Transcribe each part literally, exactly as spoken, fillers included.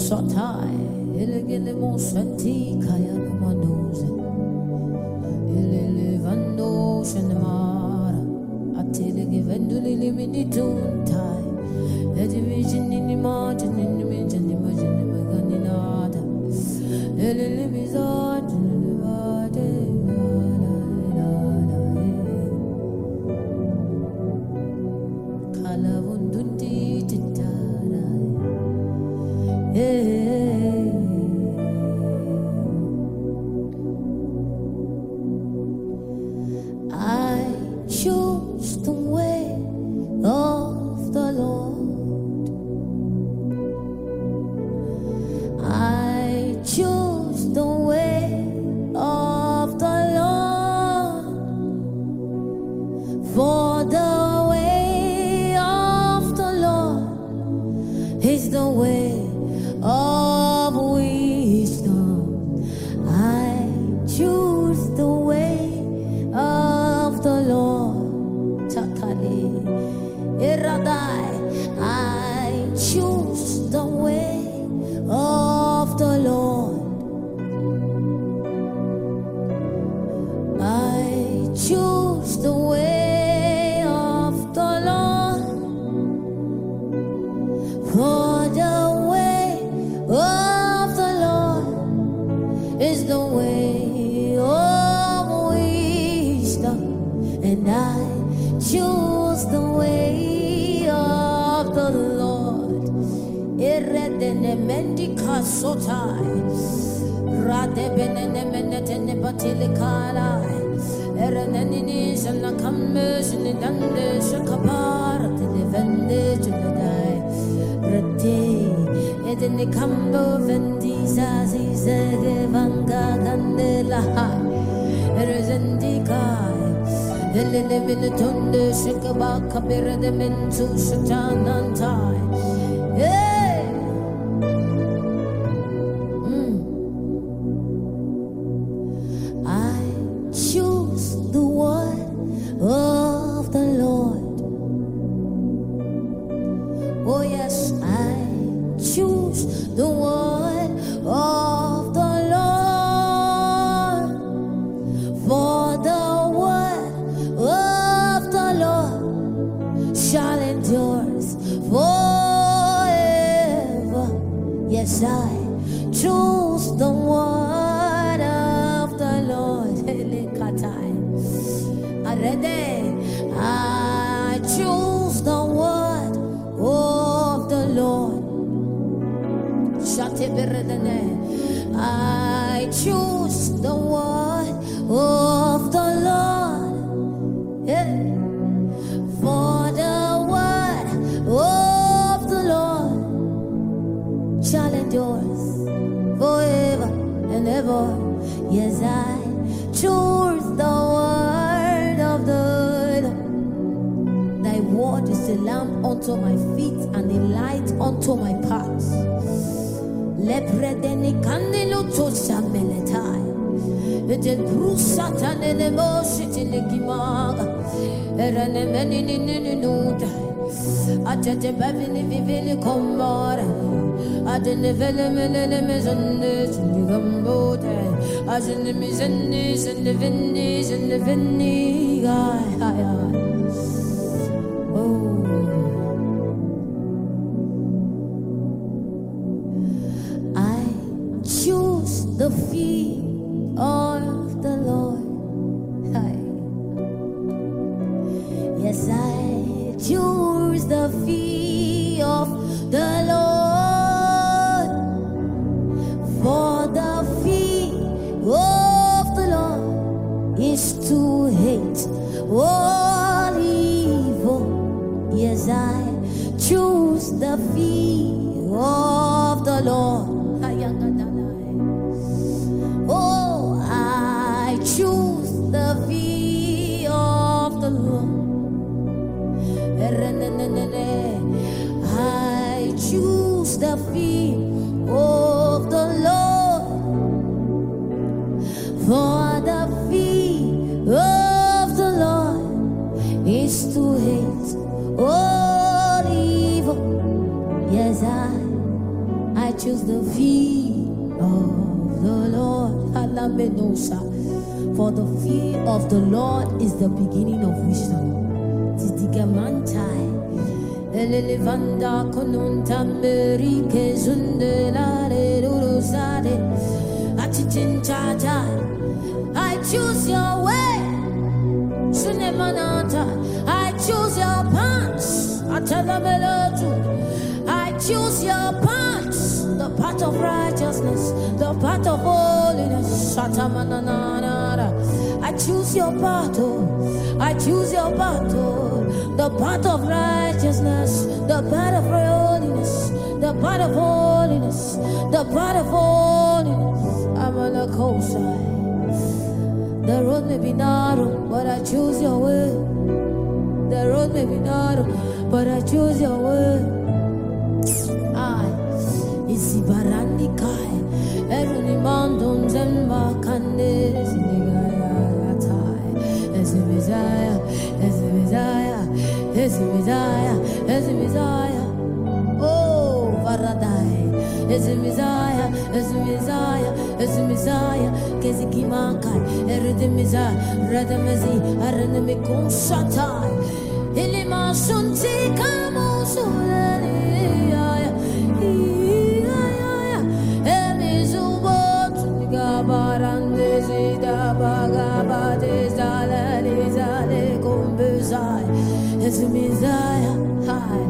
Satai, Elegele Monsanti, Kaya Manuze, Elevando Shanamara, Atelege Venduli Limitun Tai, a division in the margin, in the region, imagine the Maganinada, Elevizard, Kalavundundi Titara. I choose the way of the Lord. I choose the way of the Lord. For the way of the Lord is the way of wisdom. I choose the way of the Lord. Takali Iradai. I choose the way of the Lord. I choose the way of the Lord. For the way of the Lord is the way of wisdom, and I choose the way of the Lord. Eredene mendika sotai, radebene menetene batilikala, ereneni shana kamesh ni dande shakapar te defende chunadai, rete edene kambo vendisa zizege vanga kandela hai, erezendikai. Elele minutunde shikaba kabira de mintu shatanantai. Hey! Mm. I choose the word of the Lord. Oh yes, I choose the word of the Lord. For the of the Lord shall endure forever. Yes, I choose the word of the Lord. I choose the word of the Lord. I choose the word of the Lord. Yeah. For the word of the Lord shall endure forever and ever. Yes, I choose the word of the Lord. Thy word is a lamp unto my feet and a light unto my path. Lepredeni candelo to sameletai. It is Brusatan and the Moshit in the Gimaga. Erane many nuda. At the Babini Vivili Comora. At the Nevelemene Mezondes and the Gambote. As in the Mizenis and the Vinnis and the Vinniga. Oh. I choose the feet of the Lord. Hi. Yes, I choose the feet of the Lord. For the feet of the Lord is to hate all evil. Yes, I choose the feet of the Lord. Oh, I choose the feet of the Lord. I choose the feet of the Lord. For the feet of the Lord is to hate all evil. Yes, choose the fear of the Lord. Alamenosa. For the fear of the Lord is the beginning of wisdom. Tidigamantai. Elelevanda konunta merike zundelare urusade. Achichinchacha. I choose your way. Sunemanata. I choose your paths. Atalamelatu. I choose your paths. The path of righteousness. The path of holiness. Shatamananara. I choose your battle. I choose your battle. The path of righteousness. The path of holiness. The path of holiness. The path of holiness. I'm on the coastside. The road may be narrow, but I choose your way. The road may be narrow, but I choose your way. I isi barani kai, eruni mandon zemba kande sinigaya tai. Esi Messiah, esi Messiah, esi Messiah, esi Messiah. Oh, Varadai. Esi Messiah, esi Messiah, esi Messiah. Kesiki mankai, erede Messiah, rede Messi, arene me konsatai. Ilima sunti kamo sulani. Emizubo tuniga barande zida bagabade zalali zale kumbezai. Esi Messiah, hi.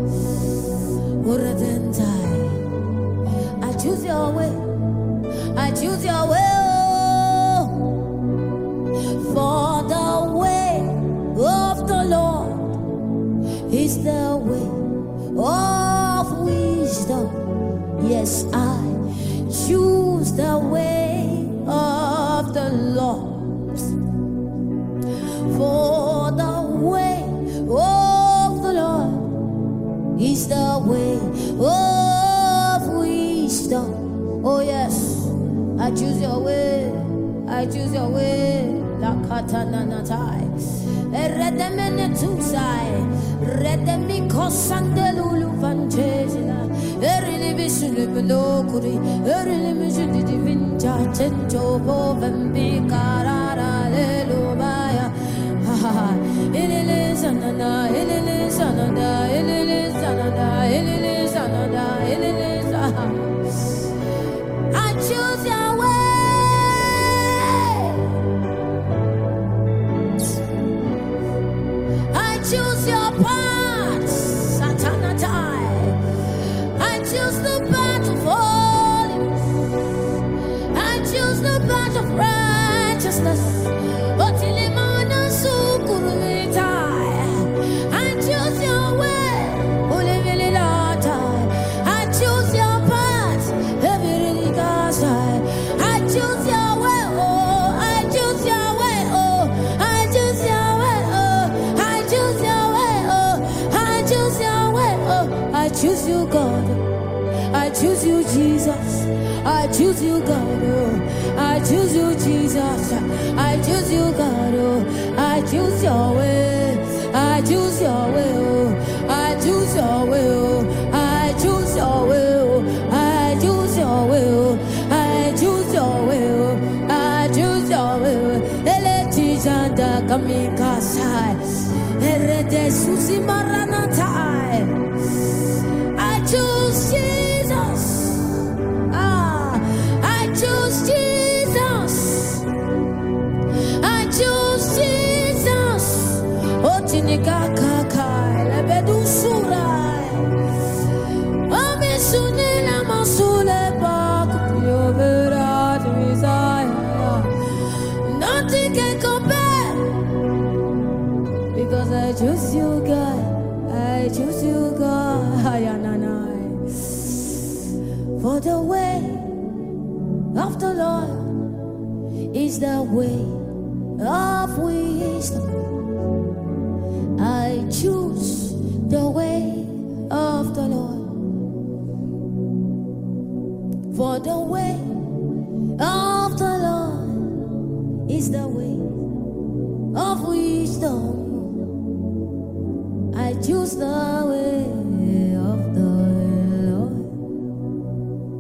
Uradentai. I choose your way. I choose your way. Oh, for the way of the Lord is the way of wisdom. Yes, I choose the way of the Lord. For the way of the Lord is the way of wisdom. Oh yes, I choose your way. I choose your way. La katana natai. Eredemene tusai. Redemi kosandelulu vanchezina. Erini bisulu belokuri. Erini misudi divinja chencho bovembi karara lelubaya. Ha ha ha. Ilili sanada, ilili sanada, ilili sanada, ilili sanada, ilili sanada. I choose your way. I choose your path. Satanatai. I choose the path of holiness. I choose the path of righteousness. Otilimana sukurumitai. I choose your way. Ulivililatai. I choose your path. I choose your way, oh, I choose your way, oh, I choose your way, oh, I choose your way, oh, I choose your way, oh, I choose you, God, I choose you, Jesus, I choose you, God, oh, I choose you, Jesus, I choose you, God, oh, I choose your way, I choose your way, oh, I choose your way, oh, I choose your way, oh, I choose your way, oh. I choose your will, I choose your will. Eletizanda kamikasai, erede susi maranatai. I choose Jesus. Ah, I choose Jesus. I choose Jesus. Otinika kakai lebedu surai. Amisunila masule ba. Nothing can compare because I choose you, God. I choose you, God. For the way of the Lord is the way of wisdom. I choose the way of the Lord. For the way of the Lord is the way of wisdom. I choose the way of the Lord.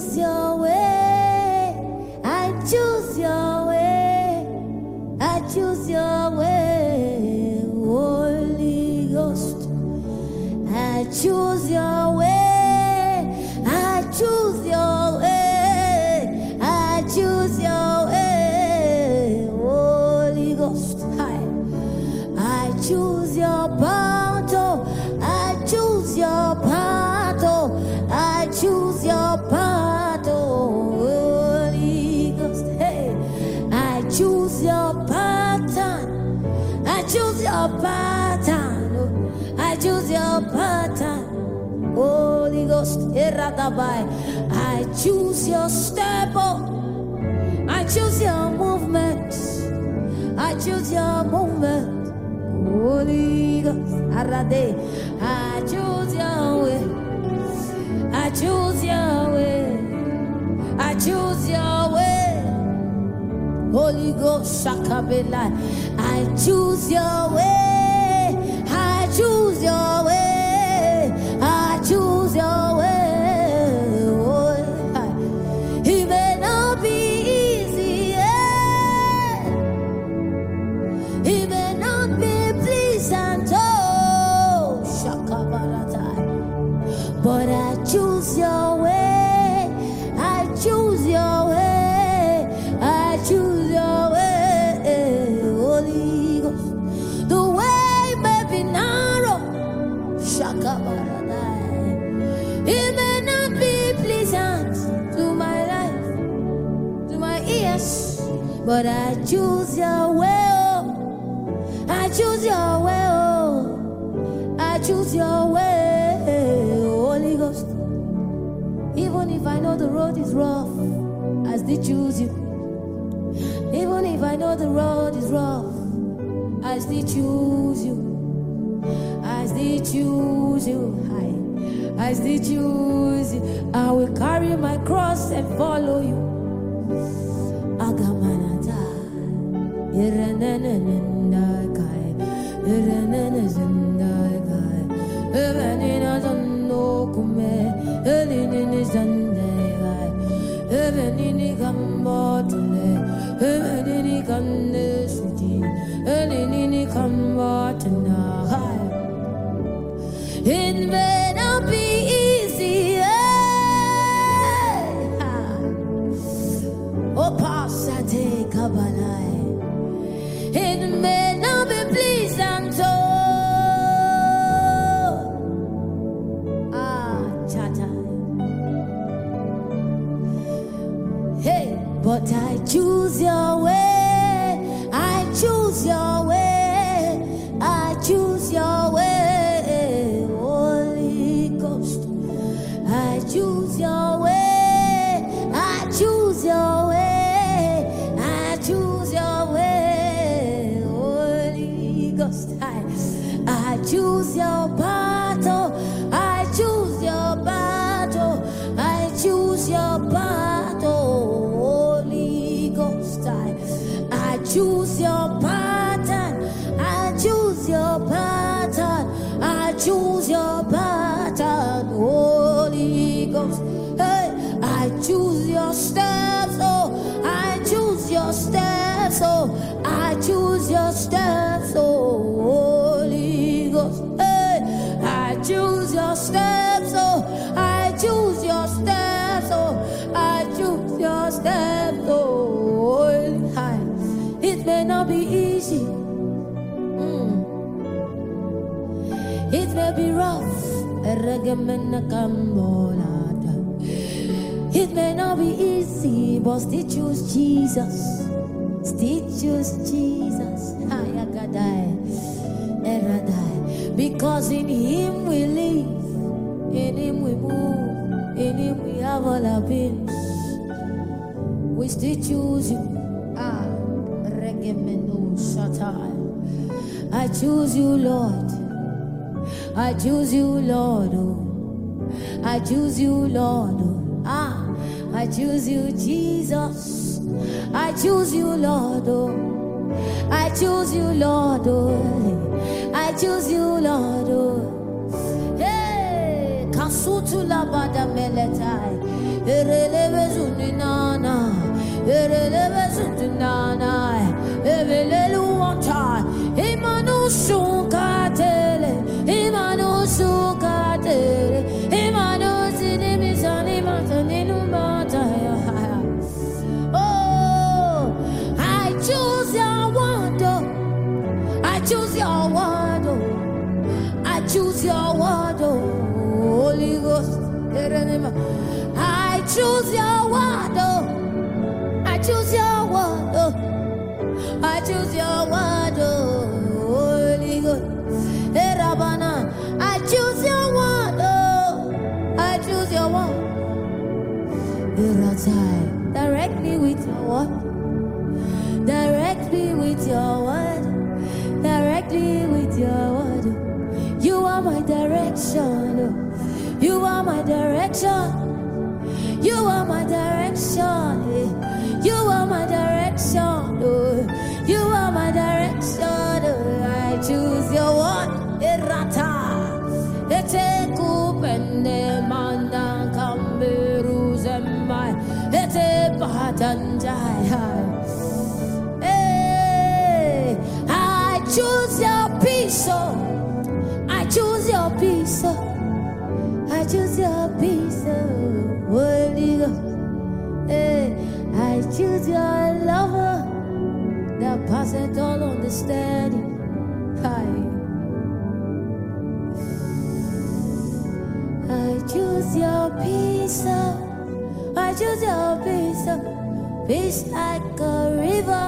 choose your way. I choose your way. I choose your way, Holy Ghost. I choose your way. I choose your way. I choose your way, Holy Ghost. I, I choose your battle. I choose your battle. I choose your battle, Holy Ghost. Hey, I choose your pattern. I choose your pattern. I choose your pattern, Holy Ghost. I choose your step. I choose your movement. I choose your movement, Holy Ghost. I choose your way. I choose your way. I choose your way, Holy Ghost. Shakabela. I choose your way. I choose your way. I choose your way. Oh, it may not be easy. Yeah. It may not be pleasant. Oh, Shakabarata. But I choose your way. I choose your way. I choose your way, Holy Ghost. The way may be narrow. Shakabaradai. It may not be pleasant to my life, to my ears, but I choose your way. Oh. I choose your way. Oh. I choose your way, Holy Ghost. Even if I know the road is rough, I still choose you. Even if I know the road is rough, I still choose you. I still choose you. I, I still choose you. I will carry my cross and follow you. Agamanata. Irenenenendakai. Irenenenendakai. Eveninazandokume. Elinizandegai. Eveninigambotule. Eveninigandesudi. Elininikambotanahai. It may not be easy. Yeah. Oh, Pasate Kabalai. It may not be pleasant. Oh, ah, chata. Hey, but I choose your way. I choose your way. I choose your way. I choose your way. I choose your way. I choose your way, Holy Ghost. I, I choose your battle. I choose your battle. I choose your battle, Holy Ghost. I, I choose your pattern. I choose your pattern. I choose your pattern, Holy Ghost. Hey, I choose your steps, oh, I choose your steps, oh, I choose your steps, oh, Holy Ghost. Hey, I choose your steps, oh, I choose your steps, oh, I choose your steps, oh, Holy. High. It may not be easy. Mm. It may be rough. It may not be easy, but still choose Jesus. Still choose Jesus. Because in Him we live, in Him we move, in Him we have all our beings. We still choose you. Ah, I choose you, Lord. I choose you, Lord. Oh. I choose you, Lord. Oh. Ah, I choose you, Jesus. I choose you, Lord. Oh. I choose you, Lord. Oh. I choose you, Lord. Oh. Hey, sutula bada meletai. Ereleve zundinana. Ereleve zundinana. Evelelu wanta. Imanu sukatele. Imanu sukatele. Imanu sinimizani mataninu mataya. Oh, I choose your wonder. I choose your word, oh. I choose your word, oh. Holy Ghost. I choose your word, oh. I choose your word, oh. I choose your word, oh. Holy Ghost. I choose your word, oh. I choose your word. Direct me with your word. Direct me with your word. Directly with your word. You are my direction. You are my direction. You are my direction. You are my direction. You are my direction. I choose your word. Erata. Ete kupende mandan kamberu zemmai. Ete patanjai. Choose your peace, oh. I choose your peace, oh. I choose your peace, oh. Holy Ghost. Hey, I choose your lover that passes all understanding. Hi. I choose your peace, oh. I choose your peace, oh. Peace like a river.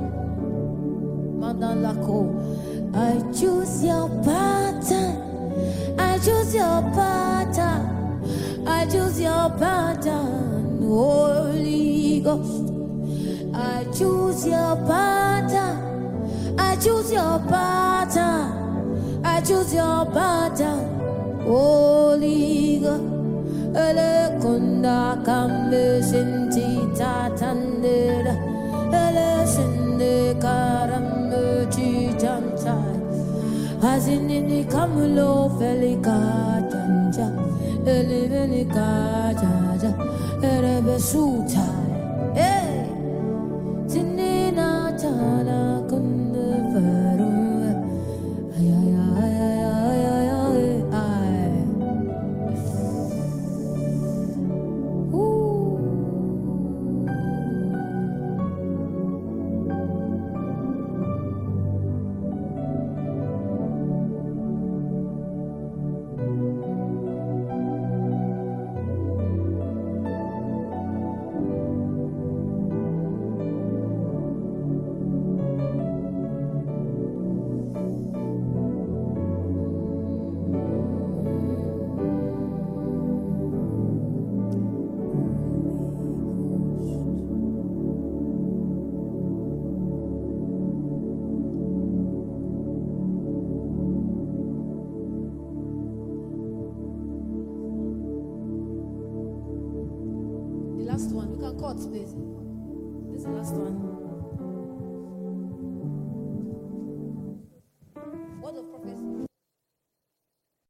I choose your pattern. I choose your pattern. I choose your pattern. Holy Ghost. I choose your pattern. I choose your pattern. I choose your pattern. Holy Ghost. Ele kunda kambe senti tatandera. Ele sende karambe chitantai. Azinini kamulo felika tanja. Ele velika jaja. Erebe sutai. Eh. Tinina tana kunde veru. Ay ay ay ay ay ay ay ay. Last one. We can cut, please. This is the last one.